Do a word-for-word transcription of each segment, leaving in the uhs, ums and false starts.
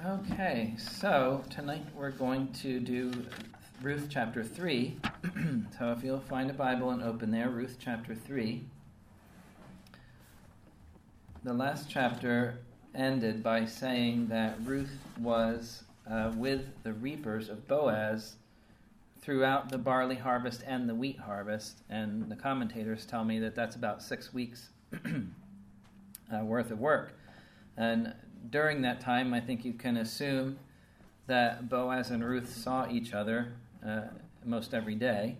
Okay, so tonight we're going to do Ruth chapter three. So if you'll find a Bible and open there, Ruth chapter three. The last chapter ended by saying that Ruth was uh, with the reapers of Boaz throughout the barley harvest and the wheat harvest, and the commentators tell me that that's about six weeks uh, worth of work. And during that time, I think you can assume that Boaz and Ruth saw each other uh, most every day.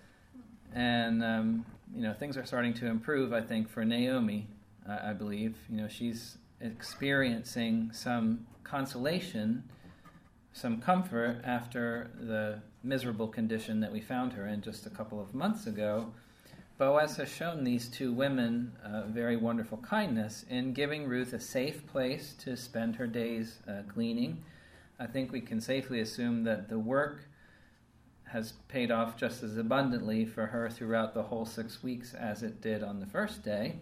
And, um, you know, things are starting to improve, I think, for Naomi, uh, I believe. You know, she's experiencing some consolation, some comfort after the miserable condition that we found her in just a couple of months ago. Boaz has shown these two women uh, very wonderful kindness in giving Ruth a safe place to spend her days uh, gleaning. I think we can safely assume that the work has paid off just as abundantly for her throughout the whole six weeks as it did on the first day.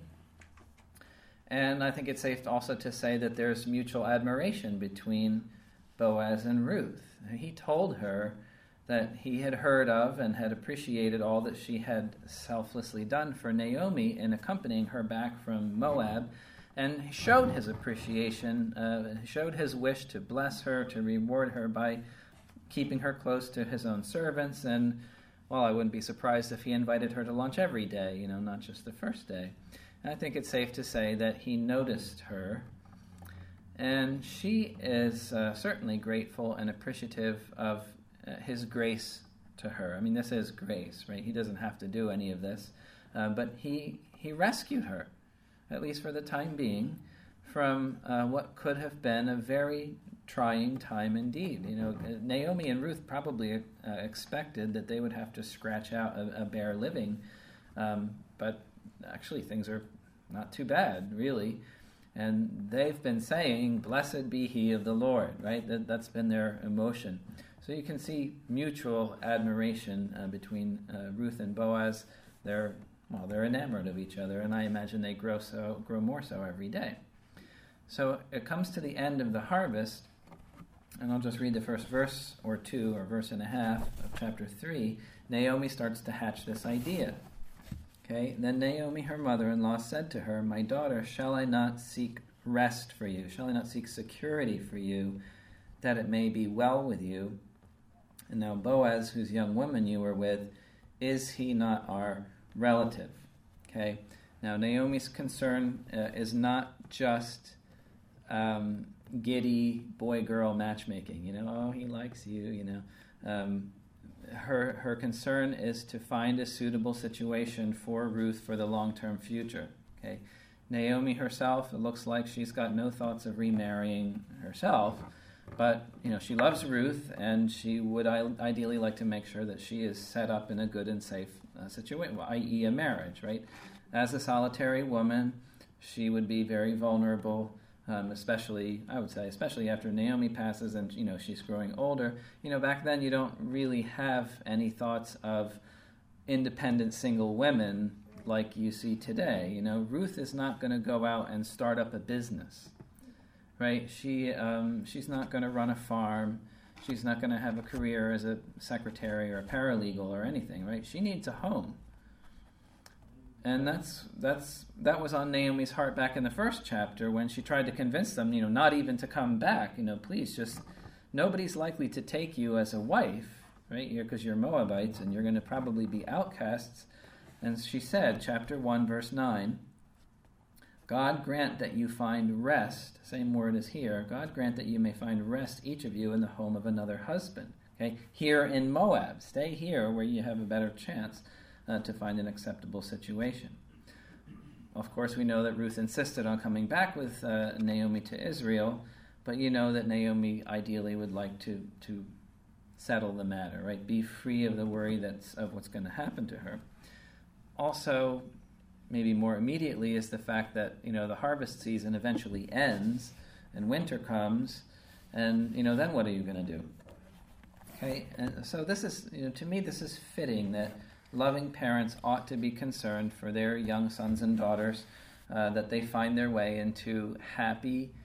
And I think it's safe also to say that there's mutual admiration between Boaz and Ruth. He told her that he had heard of and had appreciated all that she had selflessly done for Naomi in accompanying her back from Moab, and he showed his appreciation, uh, showed his wish to bless her, to reward her by keeping her close to his own servants, and, well, I wouldn't be surprised if he invited her to lunch every day, you know, not just the first day. And I think it's safe to say that he noticed her, and she is uh, certainly grateful and appreciative of his grace to her. I mean, this is grace, right? He doesn't have to do any of this. Uh, but he he rescued her, at least for the time being, from uh, what could have been a very trying time indeed. You know, Naomi and Ruth probably uh, expected that they would have to scratch out a, a bare living. Um, but actually, things are not too bad, really. And they've been saying, "Blessed be he of the Lord," right? That, that's been their emotion. So you can see mutual admiration uh, between uh, Ruth and Boaz. They're well, they're enamored of each other, and I imagine they grow so grow more so every day. So it comes to the end of the harvest, and I'll just read the first verse or two, or verse and a half of chapter three. Naomi starts to hatch this idea. Okay, then Naomi, her mother-in-law, said to her, "My daughter, shall I not seek rest for you? Shall I not seek security for you, that it may be well with you? And now Boaz, whose young woman you were with, is he not our relative?" Okay. Now Naomi's concern uh, is not just um, giddy boy-girl matchmaking. You know, oh, he likes you. You know, um, her her concern is to find a suitable situation for Ruth for the long-term future. Okay. Naomi herself, it looks like she's got no thoughts of remarrying herself. But, you know, she loves Ruth, and she would ideally like to make sure that she is set up in a good and safe uh, situation, that is a marriage, right? As a solitary woman, she would be very vulnerable, um, especially, I would say, especially after Naomi passes and, you know, she's growing older. You know, back then you don't really have any thoughts of independent single women like you see today. You know, Ruth is not going to go out and start up a business. Right, she um, she's not going to run a farm. She's not going to have a career as a secretary or a paralegal or anything. Right, she needs a home, and that's that's that was on Naomi's heart back in the first chapter when she tried to convince them, you know, not even to come back. You know, please, just nobody's likely to take you as a wife, right? Because you're Moabites and you're going to probably be outcasts. And she said, chapter one, verse nine. God grant that you find rest, same word as here, God grant that you may find rest, each of you, in the home of another husband. Okay, here in Moab. Stay here where you have a better chance uh, to find an acceptable situation. Of course, we know that Ruth insisted on coming back with uh, Naomi to Israel, but you know that Naomi ideally would like to, to settle the matter, right? Be free of the worry that's of what's going to happen to her. Also, maybe more immediately, is the fact that, you know, the harvest season eventually ends and winter comes, and, you know, then what are you going to do? Okay, and so this is, you know, to me, this is fitting that loving parents ought to be concerned for their young sons and daughters, uh, that they find their way into happy,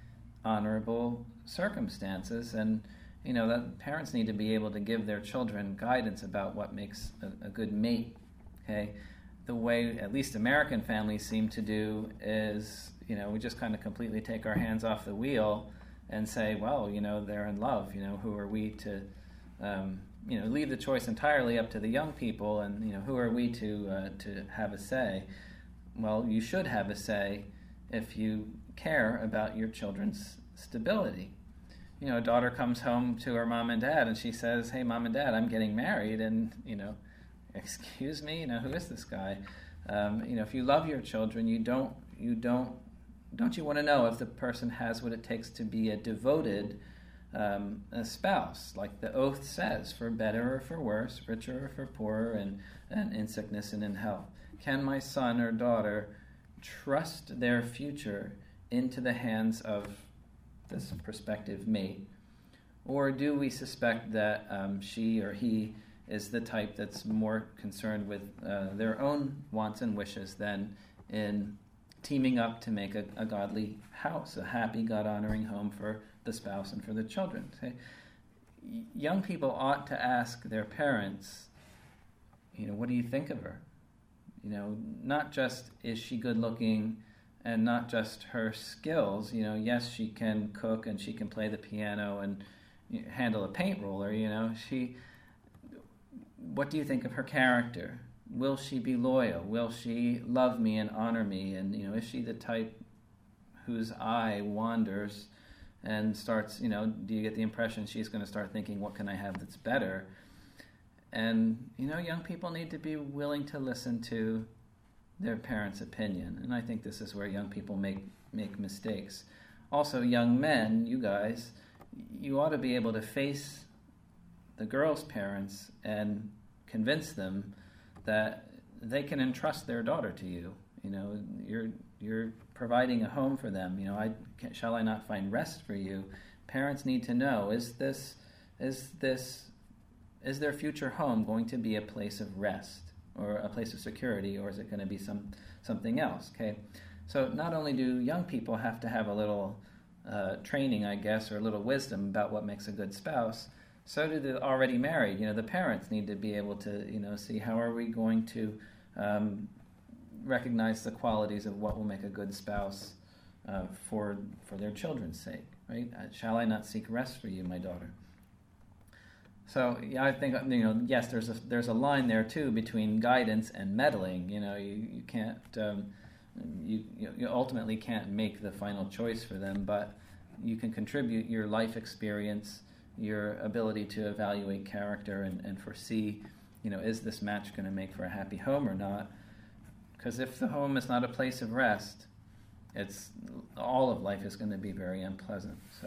honorable circumstances. And, you know, that parents need to be able to give their children guidance about what makes a, a good mate, okay? The way at least American families seem to do is, you know, we just kind of completely take our hands off the wheel and say, well, you know, they're in love, you know, who are we to, um, you know, leave the choice entirely up to the young people, and, you know, who are we to uh, to have a say? Well, you should have a say if you care about your children's stability. You know, a daughter comes home to her mom and dad and she says, hey, mom and dad, I'm getting married, and, you know, excuse me, you know, who is this guy? Um, you know, if you love your children, you don't, you don't, don't you want to know if the person has what it takes to be a devoted um, a spouse, like the oath says, for better or for worse, richer or for poorer, and, and in sickness and in health. Can my son or daughter trust their future into the hands of this prospective mate? Or do we suspect that um, she or he is the type that's more concerned with uh, their own wants and wishes than in teaming up to make a, a godly house, a happy, God-honoring home for the spouse and for the children? Okay? Young people ought to ask their parents, you know, what do you think of her? You know, not just is she good looking, and not just her skills. You know, yes, she can cook and she can play the piano and handle a paint roller. You know, she. What do you think of her character? Will she be loyal? Will she love me and honor me? And, you know, is she the type whose eye wanders and starts, you know, do you get the impression she's going to start thinking, what can I have that's better? And, you know, young people need to be willing to listen to their parents' opinion. And I think this is where young people make, make mistakes. Also, young men, you guys, you ought to be able to face the girl's parents and convince them that they can entrust their daughter to you. You know, you're you're providing a home for them. You know, I can, shall I not find rest for you? Parents need to know, is this is this is their future home going to be a place of rest or a place of security, or is it going to be some something else? Okay, so not only do young people have to have a little uh, training, I guess, or a little wisdom about what makes a good spouse, so do the already married. You know, the parents need to be able to, you know, see how are we going to um, recognize the qualities of what will make a good spouse uh, for for their children's sake, right? Uh, shall I not seek rest for you, my daughter? So yeah, I think, you know, yes, there's a there's a line there too between guidance and meddling. You know, you you can't um, you you ultimately can't make the final choice for them, but you can contribute your life experience, your ability to evaluate character and, and foresee, you know, is this match going to make for a happy home or not? Because if the home is not a place of rest, it's all of life is going to be very unpleasant. So,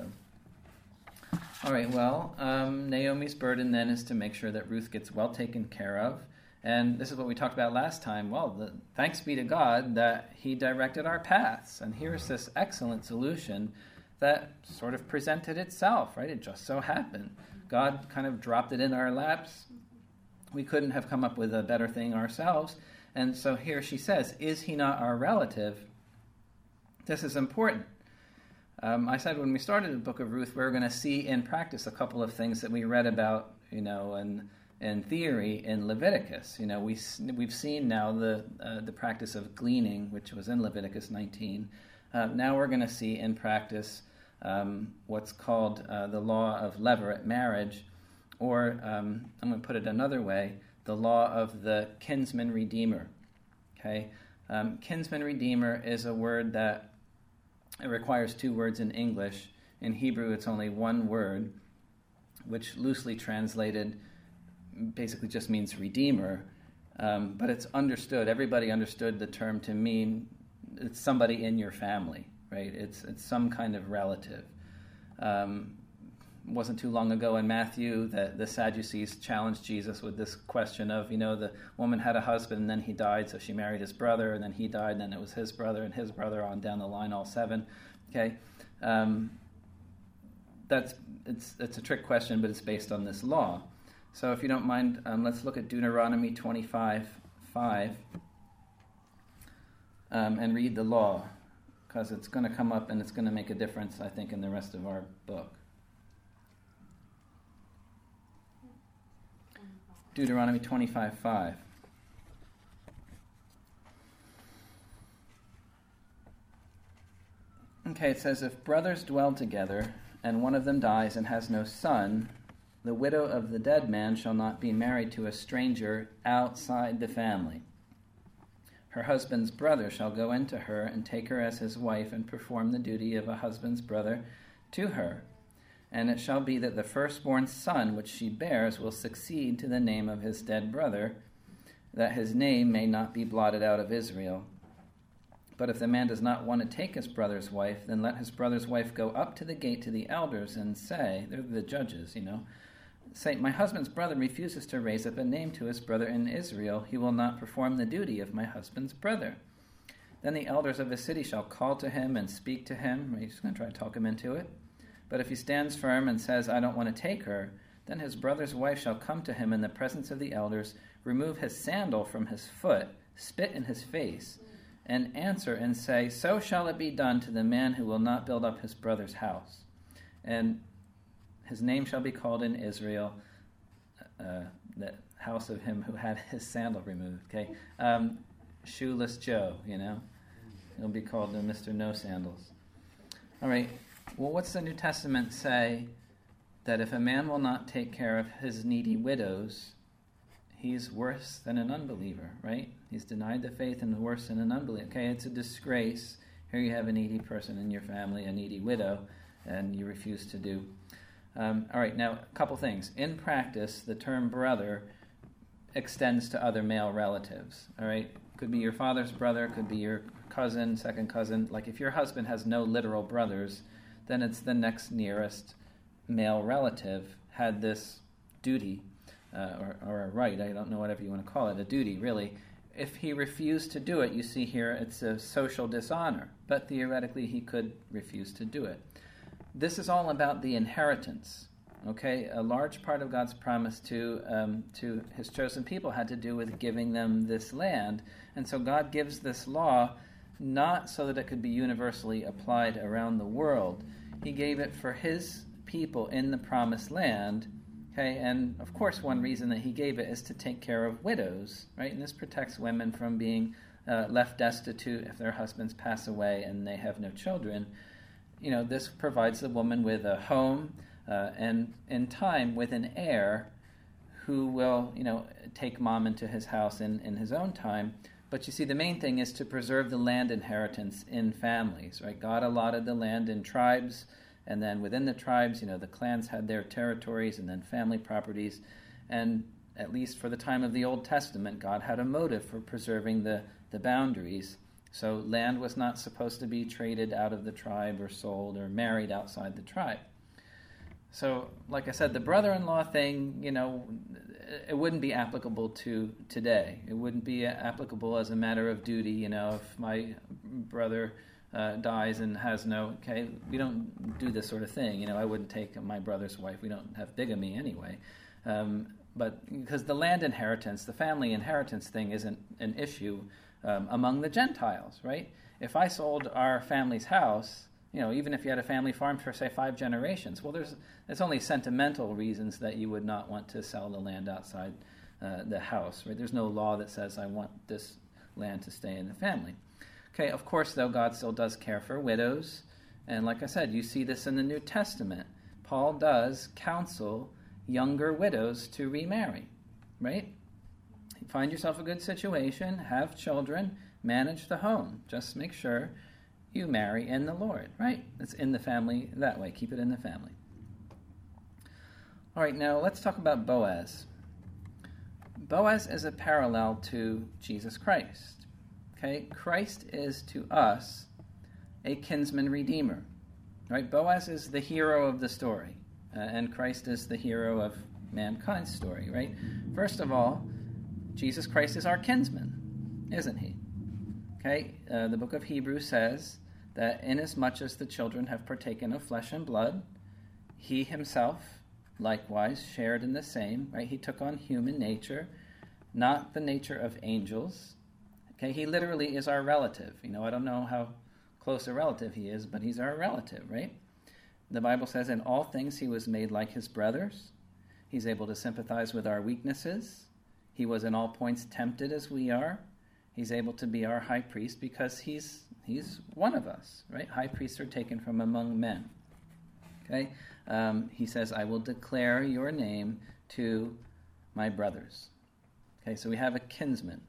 all right, well, um, Naomi's burden then is to make sure that Ruth gets well taken care of. And this is what we talked about last time. Well, the, thanks be to God that he directed our paths. And here's this excellent solution that sort of presented itself, right? It just so happened. God kind of dropped it in our laps. We couldn't have come up with a better thing ourselves. And so here she says, is he not our relative? This is important. Um, I said when we started the book of Ruth, we were going to see in practice a couple of things that we read about, you know, in, in theory in Leviticus. You know, we, we've seen now the, uh, the practice of gleaning, which was in Leviticus nineteen. Uh, now we're going to see in practice um, what's called uh, the law of levirate marriage, or um, I'm going to put it another way, the law of the kinsman redeemer. Okay, um, kinsman redeemer is a word that it requires two words in English. In Hebrew, it's only one word, which loosely translated basically just means redeemer, um, but it's understood. Everybody understood the term to mean it's somebody in your family, right? It's it's some kind of relative. Um, it wasn't too long ago in Matthew that the Sadducees challenged Jesus with this question of, you know, the woman had a husband and then he died, so she married his brother, and then he died, and then it was his brother and his brother on down the line, all seven. Okay, um, that's it's it's a trick question, but it's based on this law. So if you don't mind, um, let's look at Deuteronomy twenty-five five. Um, and read the law. because it's going to come up and it's going to make a difference, I think, in the rest of our book. Deuteronomy twenty-five five. Okay, it says, if brothers dwell together, and one of them dies and has no son, the widow of the dead man shall not be married to a stranger outside the family. Her husband's brother shall go into her and take her as his wife and perform the duty of a husband's brother to her. And it shall be that the firstborn son which she bears will succeed to the name of his dead brother, that his name may not be blotted out of Israel. But if the man does not want to take his brother's wife, then let his brother's wife go up to the gate to the elders and say, they're the judges, you know, say, my husband's brother refuses to raise up a name to his brother in Israel. He will not perform the duty of my husband's brother. Then the elders of the city shall call to him and speak to him. He's going to try to talk him into it. But if he stands firm and says, I don't want to take her, then his brother's wife shall come to him in the presence of the elders, remove his sandal from his foot, spit in his face, and answer and say, so shall it be done to the man who will not build up his brother's house. And his name shall be called in Israel, uh, the house of him who had his sandal removed. Okay, um, Shoeless Joe, you know. He'll be called the Mister No Sandals. All right, well, what's the New Testament say? That if a man will not take care of his needy widows, he's worse than an unbeliever, right? He's denied the faith and worse than an unbeliever. Okay, it's a disgrace. Here you have a needy person in your family, a needy widow, and you refuse to do. Um, all right, now, a couple things. In practice, the term brother extends to other male relatives, all right? Could be your father's brother, could be your cousin, second cousin. Like if your husband has no literal brothers, then it's the next nearest male relative had this duty, uh, or, or a right, I don't know, whatever you want to call it, a duty, really. If he refused to do it, you see here, it's a social dishonor, but theoretically he could refuse to do it. This is all about the inheritance, okay? A large part of God's promise to um, to his chosen people had to do with giving them this land. And so God gives this law not so that it could be universally applied around the world. He gave it for his people in the promised land, okay? And of course one reason that he gave it is to take care of widows, right? And this protects women from being uh, left destitute if their husbands pass away and they have no children. You know, this provides the woman with a home uh, and, in time, with an heir who will, you know, take mom into his house in, in his own time. But you see, the main thing is to preserve the land inheritance in families, right? God allotted the land in tribes, and then within the tribes, you know, the clans had their territories and then family properties. And at least for the time of the Old Testament, God had a motive for preserving the, the boundaries. So land was not supposed to be traded out of the tribe or sold or married outside the tribe. So, like I said, the brother-in-law thing, you know, it wouldn't be applicable to today. It wouldn't be applicable as a matter of duty, you know, if my brother uh, dies and has no, okay, we don't do this sort of thing. You know, I wouldn't take my brother's wife. We don't have bigamy anyway. Um, but because the land inheritance, the family inheritance thing isn't an issue Um, among the Gentiles, right? If I sold our family's house, you know, even if you had a family farm for, say, five generations, well, there's there's only sentimental reasons that you would not want to sell the land outside uh, the house, right? There's no law that says I want this land to stay in the family. Okay, of course, though, God still does care for widows, and like I said, you see this in the New Testament. Paul does counsel younger widows to remarry, right? Find yourself a good situation, have children, manage the home. Just make sure you marry in the Lord, right? It's in the family that way. Keep it in the family. All right, now let's talk about Boaz. Boaz is a parallel to Jesus Christ. Okay, Christ is to us a kinsman redeemer, right? Boaz is the hero of the story, uh, and Christ is the hero of mankind's story, right? First of all, Jesus Christ is our kinsman, isn't he? Okay, uh, the book of Hebrews says that inasmuch as the children have partaken of flesh and blood, he himself likewise shared in the same, right? He took on human nature, not the nature of angels. Okay, he literally is our relative. You know, I don't know how close a relative he is, but he's our relative, right? The Bible says in all things he was made like his brothers. He's able to sympathize with our weaknesses. He was in all points tempted as we are. He's able to be our high priest because he's he's one of us, right? High priests are taken from among men. Okay? Um, he says, I will declare your name to my brothers. Okay, so we have a kinsman.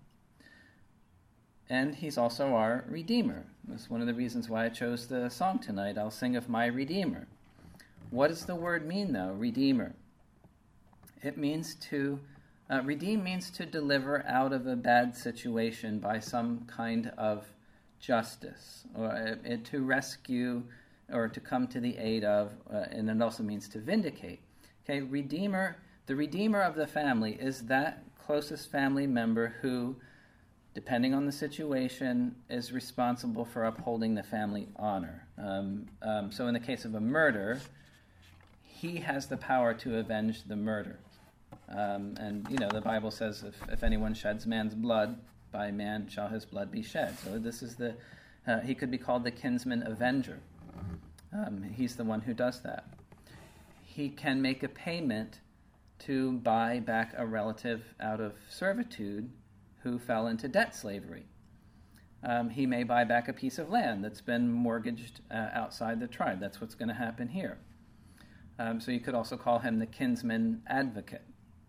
And he's also our Redeemer. That's one of the reasons why I chose the song tonight, I'll Sing of My Redeemer. What does the word mean, though, Redeemer? It means to, uh, redeem means to deliver out of a bad situation by some kind of justice, or uh, to rescue, or to come to the aid of, uh, and it also means to vindicate. Okay, Redeemer, the Redeemer of the family is that closest family member who, depending on the situation, is responsible for upholding the family honor. Um, um, so in the case of a murder, he has the power to avenge the murder. Um, and, you know, the Bible says if, if anyone sheds man's blood, by man shall his blood be shed. So this is the, uh, he could be called the kinsman avenger. Um, he's the one who does that. He can make a payment to buy back a relative out of servitude who fell into debt slavery. Um, he may buy back a piece of land that's been mortgaged uh, outside the tribe. That's what's going to happen here. Um, so you could also call him the kinsman advocate.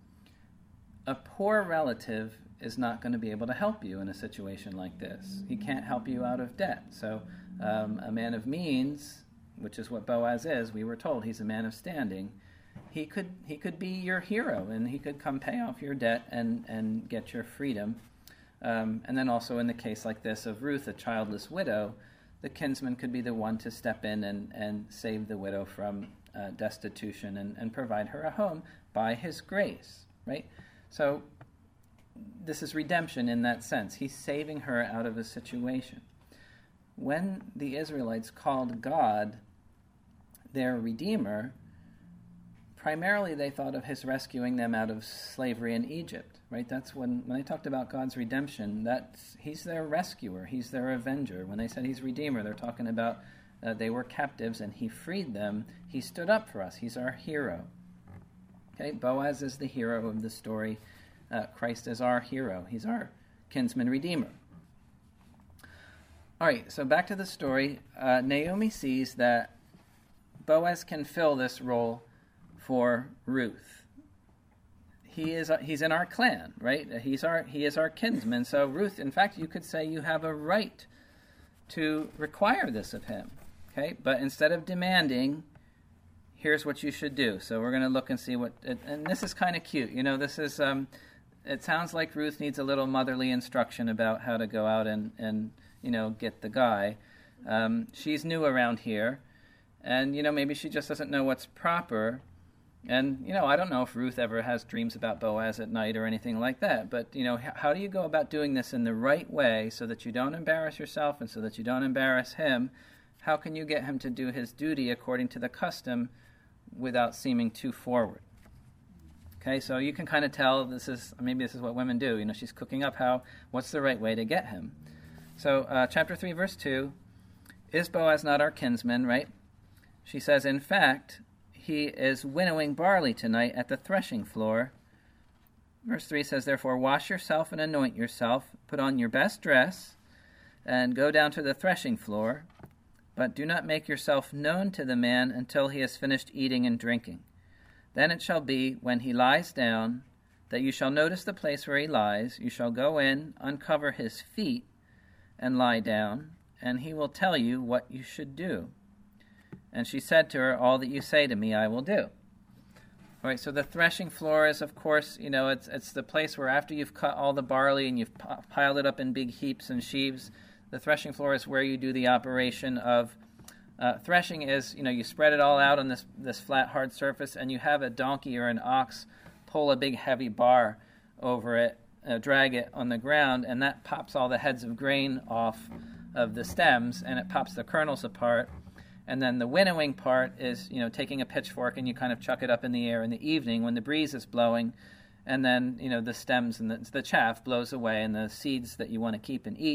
A poor relative is not going to be able to help you in a situation like this. He can't help you out of debt. So um, a man of means, which is what Boaz is, we were told he's a man of standing, he could he could be your hero, and he could come pay off your debt and, and get your freedom. Um, and then also in the case like this of Ruth, a childless widow, the kinsman could be the one to step in and, and save the widow from uh, destitution and, and provide her a home by his grace, right? So this is redemption in that sense. He's saving her out of a situation. When the Israelites called God their Redeemer, primarily they thought of his rescuing them out of slavery in Egypt, right? That's when, when they talked about God's redemption, that's, he's their rescuer, he's their avenger. When they said he's Redeemer, they're talking about uh, they were captives and he freed them. He stood up for us. He's our hero. Okay, Boaz is the hero of the story. Uh, Christ is our hero. He's our kinsman redeemer. All right, so back to the story. Uh, Naomi sees that Boaz can fill this role for Ruth. He is he's in our clan, right? He's our he is our kinsman. So Ruth, in fact, you could say you have a right to require this of him. Okay, but instead of demanding, here's what you should do. So we're going to look and see what. And this is kind of cute. You know, this is. Um, it sounds like Ruth needs a little motherly instruction about how to go out and and you know get the guy. Um, she's new around here, and you know maybe she just doesn't know what's proper. And, you know, I don't know if Ruth ever has dreams about Boaz at night or anything like that, but, you know, h- how do you go about doing this in the right way so that you don't embarrass yourself and so that you don't embarrass him? How can you get him to do his duty according to the custom without seeming too forward? Okay, so you can kind of tell this is, maybe this is what women do. You know, she's cooking up how, what's the right way to get him? So, uh, chapter three, verse two, is Boaz not our kinsman, right? She says, in fact, he is winnowing barley tonight at the threshing floor. Verse three says, therefore, wash yourself and anoint yourself, put on your best dress, and go down to the threshing floor. But do not make yourself known to the man until he has finished eating and drinking. Then it shall be, when he lies down, that you shall notice the place where he lies. You shall go in, uncover his feet, and lie down, and he will tell you what you should do. And she said to her, all that you say to me I will do. All right, so the threshing floor is, of course, you know, it's it's the place where after you've cut all the barley and you've p- piled it up in big heaps and sheaves, the threshing floor is where you do the operation of uh, threshing is, you know, you spread it all out on this, this flat, hard surface, and you have a donkey or an ox pull a big, heavy bar over it, uh, drag it on the ground, and that pops all the heads of grain off of the stems, and it pops the kernels apart. And then the winnowing part is, you know, taking a pitchfork and you kind of chuck it up in the air in the evening when the breeze is blowing. And then, you know, the stems and the, the chaff blows away and the seeds that you want to keep and eat,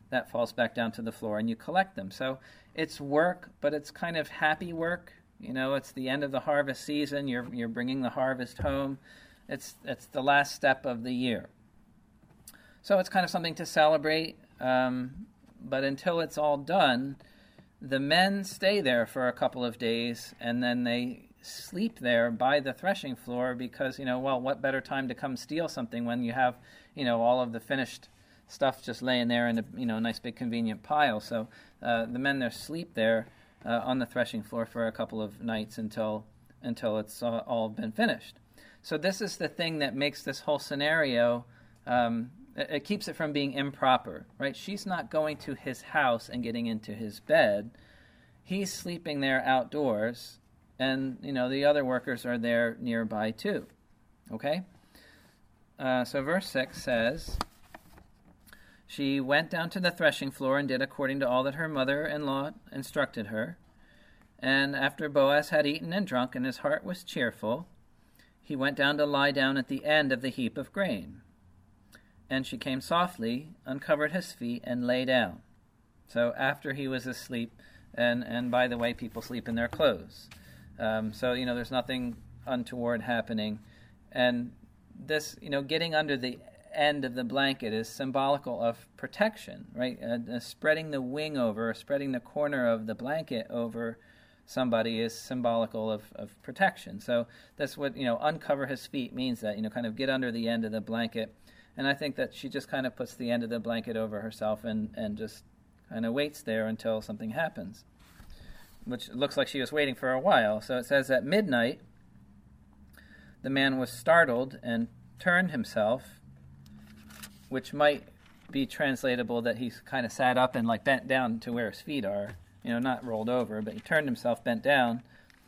that falls back down to the floor, and you collect them. So it's work, but it's kind of happy work. You know, it's the end of the harvest season. You're you're bringing the harvest home. It's it's the last step of the year. So it's kind of something to celebrate. Um, but until it's all done, the men stay there for a couple of days, and then they sleep there by the threshing floor because, you know, well, what better time to come steal something when you have, you know, all of the finished stuff just laying there in a, you know, nice big convenient pile. So uh, the men there sleep there uh, on the threshing floor for a couple of nights until until it's uh, all been finished. So this is the thing that makes this whole scenario, um, it, it keeps it from being improper, right? She's not going to his house and getting into his bed. He's sleeping there outdoors, and, you know, the other workers are there nearby too, okay? Uh, so verse six says, she went down to the threshing floor and did according to all that her mother-in-law instructed her. And after Boaz had eaten and drunk, and his heart was cheerful, he went down to lie down at the end of the heap of grain. And she came softly, uncovered his feet, and lay down. So after he was asleep, and, and by the way, people sleep in their clothes. Um, so, you know, there's nothing untoward happening. And this, you know, getting under the end of the blanket is symbolical of protection, right? Uh, uh, spreading the wing over, spreading the corner of the blanket over somebody is symbolical of, of protection. So that's what, you know, uncover his feet means, that, you know, kind of get under the end of the blanket. And I think that she just kind of puts the end of the blanket over herself and, and just kind of waits there until something happens, which looks like she was waiting for a while. So it says at midnight, the man was startled and turned himself, which might be translatable that he kind of sat up and like bent down to where his feet are, you know, not rolled over, but he turned himself, bent down,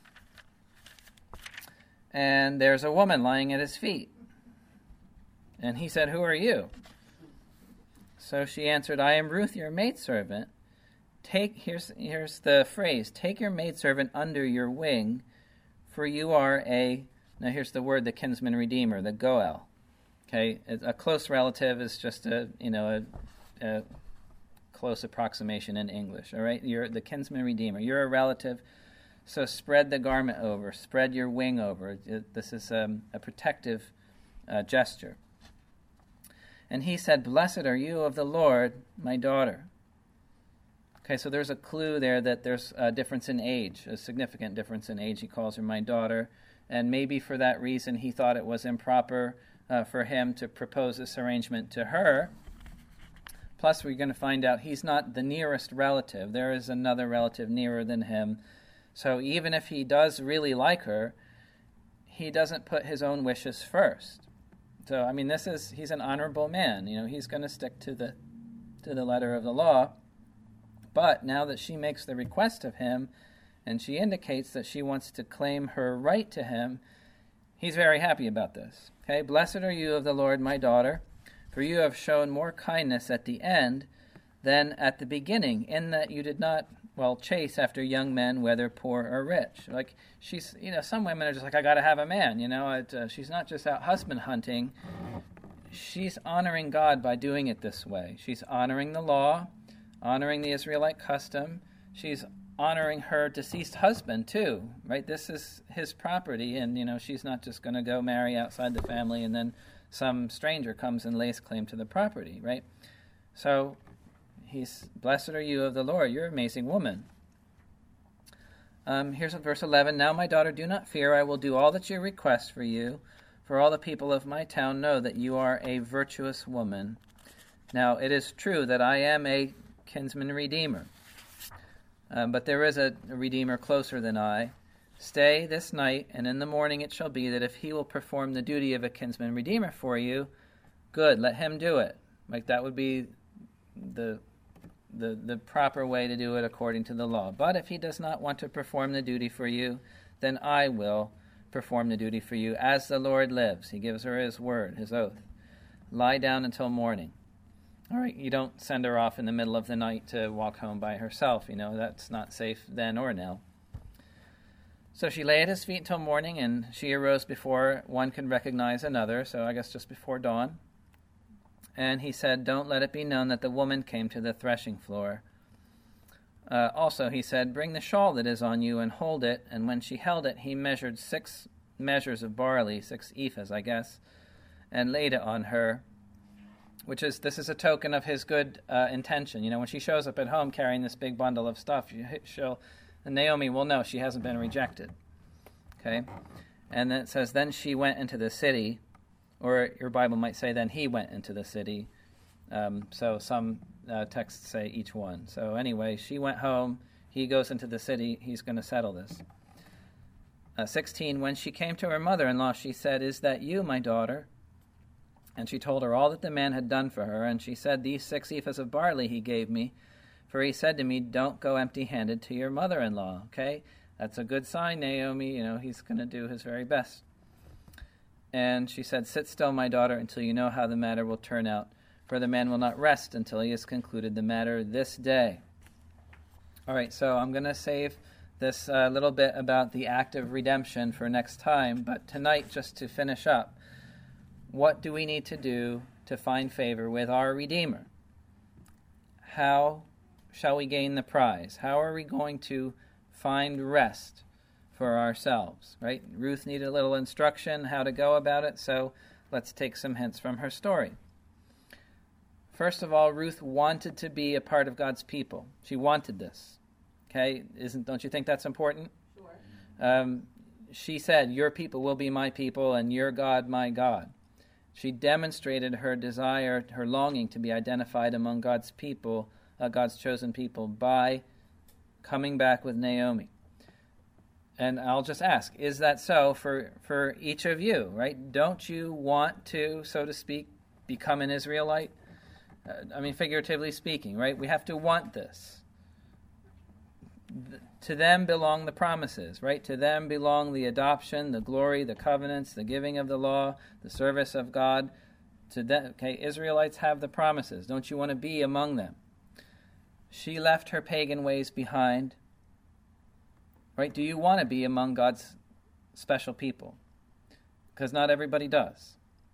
and there's a woman lying at his feet. And he said, "Who are you?" So she answered, "I am Ruth, your maidservant. Take, here's, here's the phrase, take your maidservant under your wing, for you are a," now here's the word, the kinsman redeemer, the Goel. Okay, a close relative is just a, you know, a, a close approximation in English, all right? You're the kinsman redeemer. You're a relative, so spread the garment over, spread your wing over. It, this is um, a protective uh, gesture. And he said, "Blessed are you of the Lord, my daughter." Okay, so there's a clue there that there's a difference in age, a significant difference in age. He calls her my daughter, and maybe for that reason he thought it was improper uh, for him to propose this arrangement to her. Plus, we're going to find out he's not the nearest relative. There is another relative nearer than him. So even if he does really like her, he doesn't put his own wishes first. So, I mean, this is, he's an honorable man. You know, he's going to stick to the to the letter of the law. But now that she makes the request of him, and she indicates that she wants to claim her right to him, he's very happy about this. Okay, "Blessed are you of the Lord, my daughter, for you have shown more kindness at the end than at the beginning, in that you did not, well, chase after young men, whether poor or rich." Like, she's, you know, some women are just like, I got to have a man, you know. It, uh, she's not just out husband hunting. She's honoring God by doing it this way. She's honoring the law, honoring the Israelite custom. She's honoring her deceased husband too, right? This is his property, and, you know, she's not just going to go marry outside the family and then some stranger comes and lays claim to the property, right? So he's, "Blessed are you of the Lord, you're an amazing woman." Um, here's verse eleven. "Now, my daughter, do not fear. I will do all that you request for you, for all the people of my town know that you are a virtuous woman. Now, it is true that I am a kinsman redeemer, um, but there is a, a redeemer closer than I. Stay this night, and in the morning it shall be that if he will perform the duty of a kinsman redeemer for you, good, let him do it." Like, that would be the the the proper way to do it according to the law. "But if he does not want to perform the duty for you, then I will perform the duty for you, as the Lord lives." He gives her his word, his oath. "Lie down until morning." All right, you don't send her off in the middle of the night to walk home by herself. You know, that's not safe then or now. So she lay at his feet until morning, and she arose before one could recognize another, so I guess just before dawn. And he said, don't let it be known that the woman came to the threshing floor. Uh, also, he said, bring the shawl that is on you and hold it. And when she held it, he measured six measures of barley, six ephahs, I guess, and laid it on her, which is, this is a token of his good uh, intention. You know, when she shows up at home carrying this big bundle of stuff, she'll, and Naomi will know she hasn't been rejected. Okay? And then it says, then she went into the city, or your Bible might say, then he went into the city. Um, so some uh, texts say each one. So anyway, she went home, he goes into the city, he's going to settle this. Uh, sixteen, when she came to her mother-in-law, she said, is that you, my daughter? And she told her all that the man had done for her, and she said, these six ephahs of barley he gave me, for he said to me, don't go empty-handed to your mother-in-law. Okay? That's a good sign, Naomi. You know, he's going to do his very best. And she said, sit still, my daughter, until you know how the matter will turn out, for the man will not rest until he has concluded the matter this day. All right, so I'm going to save this uh, little bit about the act of redemption for next time, but tonight, just to finish up, what do we need to do to find favor with our Redeemer? How shall we gain the prize? How are we going to find rest for ourselves, right? Ruth needed a little instruction how to go about it, so let's take some hints from her story. First of all, Ruth wanted to be a part of God's people. She wanted this. Okay, isn't? Don't you think that's important? Sure. Um, she said, your people will be my people and your God my God. She demonstrated her desire, her longing to be identified among God's people, uh, God's chosen people, by coming back with Naomi. And I'll just ask, is that so for, for each of you, right? Don't you want to, so to speak, become an Israelite? Uh, I mean, figuratively speaking, right? We have to want this. To them belong the promises, right? To them belong the adoption, the glory, the covenants, the giving of the law, the service of God. To them, okay, Israelites have the promises. Don't you want to be among them? She left her pagan ways behind, right? Do you want to be among God's special people? Because not everybody does.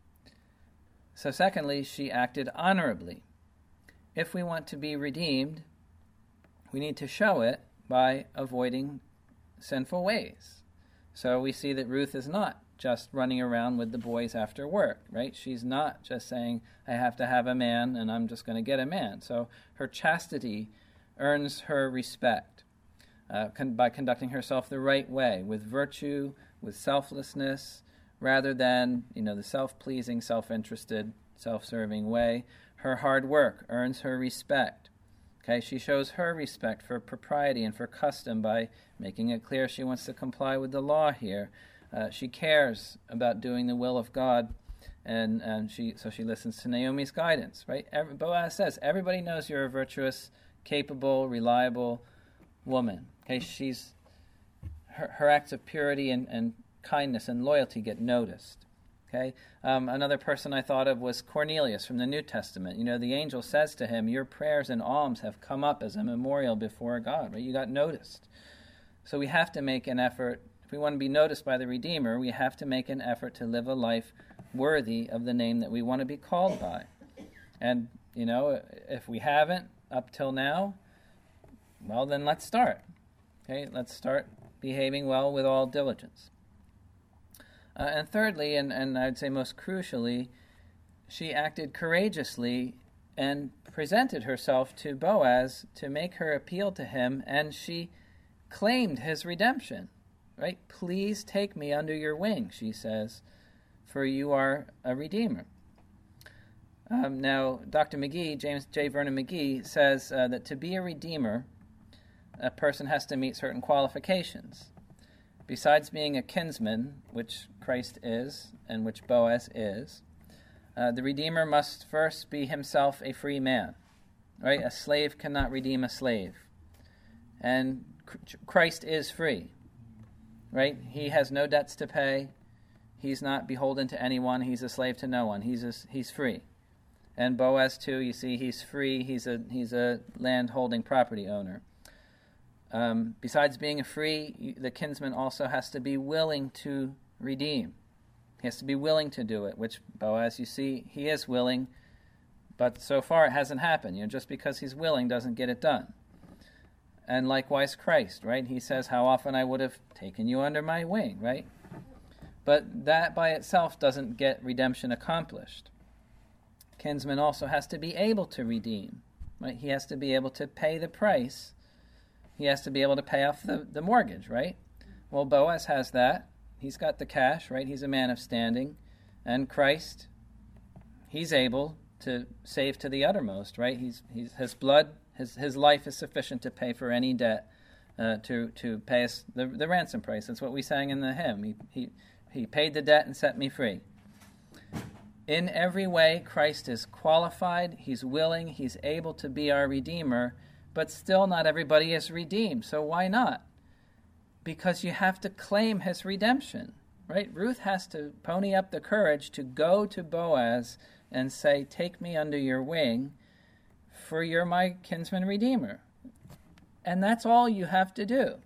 So secondly, she acted honorably. If we want to be redeemed, we need to show it by avoiding sinful ways. So we see that Ruth is not just running around with the boys after work, right? She's not just saying, I have to have a man and I'm just going to get a man. So her chastity earns her respect uh, con- by conducting herself the right way, with virtue, with selflessness, rather than, you know, the self-pleasing, self-interested, self-serving way. Her hard work earns her respect. Okay, she shows her respect for propriety and for custom by making it clear she wants to comply with the law here. Uh, she cares about doing the will of God, and, and she so she listens to Naomi's guidance, right? Every, Boaz says, everybody knows you're a virtuous, capable, reliable woman. Okay, she's her, her acts of purity and, and kindness and loyalty get noticed. Okay, um, another person I thought of was Cornelius from the New Testament. You know, the angel says to him, your prayers and alms have come up as a memorial before God, right? You got noticed. So we have to make an effort. If we want to be noticed by the Redeemer, we have to make an effort to live a life worthy of the name that we want to be called by. And, you know, if we haven't up till now, well, then let's start. Okay, let's start behaving well with all diligence. Uh, and thirdly, and, and I'd say most crucially, she acted courageously and presented herself to Boaz to make her appeal to him, and she claimed his redemption, right? Please take me under your wing, she says, for you are a redeemer. Um, now, Doctor McGee, James J. Vernon McGee, says uh, that to be a redeemer, a person has to meet certain qualifications. Besides being a kinsman, which Christ is and which Boaz is, uh, the Redeemer must first be himself a free man. Right? A slave cannot redeem a slave. And Christ is free. Right? He has no debts to pay. He's not beholden to anyone. He's a slave to no one. He's a, he's free. And Boaz too, you see, he's free. He's a he's a land-holding property owner. Um, besides being a free, the kinsman also has to be willing to redeem. He has to be willing to do it, which Boaz, you see, he is willing But so far it hasn't happened. You know, just because he's willing doesn't get it done. And likewise Christ, right? He says, how often I would have taken you under my wing, right? But that by itself doesn't get redemption accomplished. Kinsman also has to be able to redeem, right? He has to be able to pay the price. He has to be able to pay off the, the mortgage, right? Well, Boaz has that. He's got the cash, right? He's a man of standing. And Christ, he's able to save to the uttermost, right? He's, he's his blood, his his life is sufficient to pay for any debt, uh, to to pay us the, the ransom price. That's what we sang in the hymn. He he he paid the debt and set me free. In every way, Christ is qualified. He's willing. He's able to be our Redeemer. But still, not everybody is redeemed. So why not? Because you have to claim his redemption, right? Ruth has to pony up the courage to go to Boaz and say, take me under your wing, for you're my kinsman redeemer. And that's all you have to do.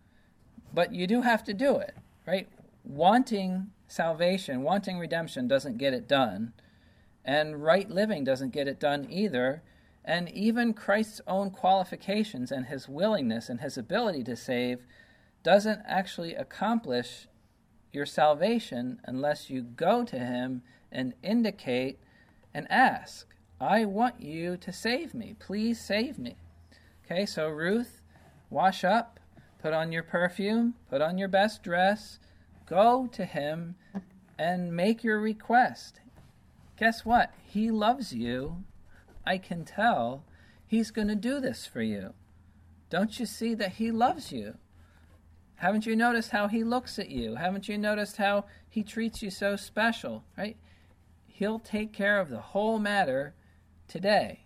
But you do have to do it, right? Wanting salvation, wanting redemption doesn't get it done. And right living doesn't get it done either. And even Christ's own qualifications and his willingness and his ability to save doesn't actually accomplish your salvation unless you go to him and indicate and ask, I want you to save me. Please save me. Okay, so Ruth, wash up, put on your perfume, put on your best dress, go to him and make your request. Guess what? He loves you. I can tell. He's going to do this for you. Don't you see that he loves you? Haven't you noticed how he looks at you? Haven't you noticed how he treats you so special, right? He'll take care of the whole matter today.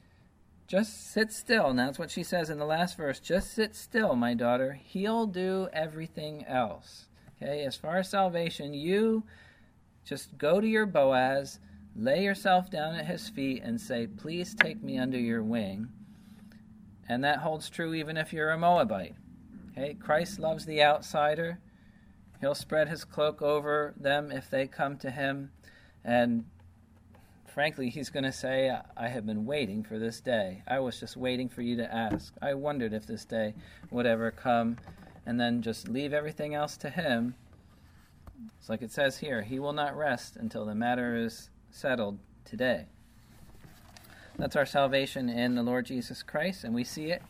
Just sit still. And that's what she says in the last verse. Just sit still, my daughter. He'll do everything else. Okay, as far as salvation, you just go to your Boaz, lay yourself down at his feet and say, please take me under your wing. And that holds true even if you're a Moabite. Okay, Christ loves the outsider. He'll spread his cloak over them if they come to him. And frankly, he's going to say, I have been waiting for this day. I was just waiting for you to ask. I wondered if this day would ever come. And then just leave everything else to him. It's like it says here, he will not rest until the matter is settled today. That's our salvation in the Lord Jesus Christ, and we see it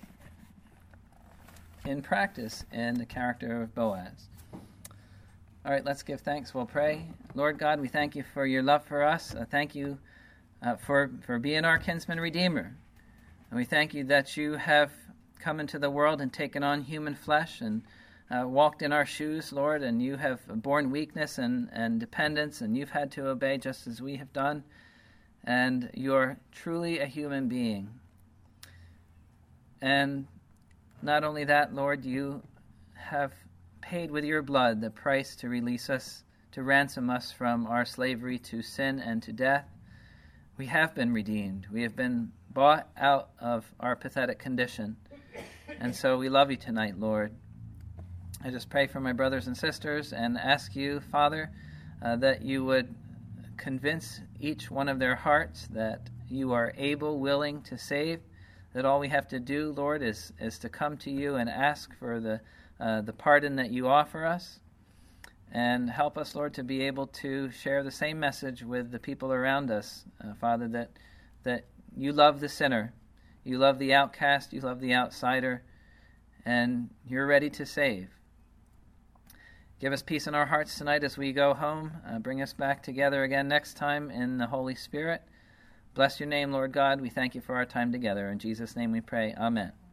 in practice in the character of Boaz. All right, let's give thanks. We'll pray. Lord God, we thank you for your love for us. Uh, thank you uh, for, for being our kinsman redeemer. And we thank you that you have come into the world and taken on human flesh and uh, walked in our shoes, Lord, and you have borne weakness and, and dependence, and you've had to obey just as we have done. And you're truly a human being. And not only that, Lord, you have paid with your blood the price to release us, to ransom us from our slavery to sin and to death. We have been redeemed. We have been bought out of our pathetic condition. And so we love you tonight, Lord. I just pray for my brothers and sisters and ask you, Father, uh, that you would convince each one of their hearts that you are able, willing to save, that all we have to do, Lord, is, is to come to you and ask for the uh, the pardon that you offer us, and help us, Lord, to be able to share the same message with the people around us, uh, Father, that that you love the sinner, you love the outcast, you love the outsider, and you're ready to save. Give us peace in our hearts tonight as we go home. Uh, bring us back together again next time in the Holy Spirit. Bless your name, Lord God. We thank you for our time together. In Jesus' name we pray. Amen.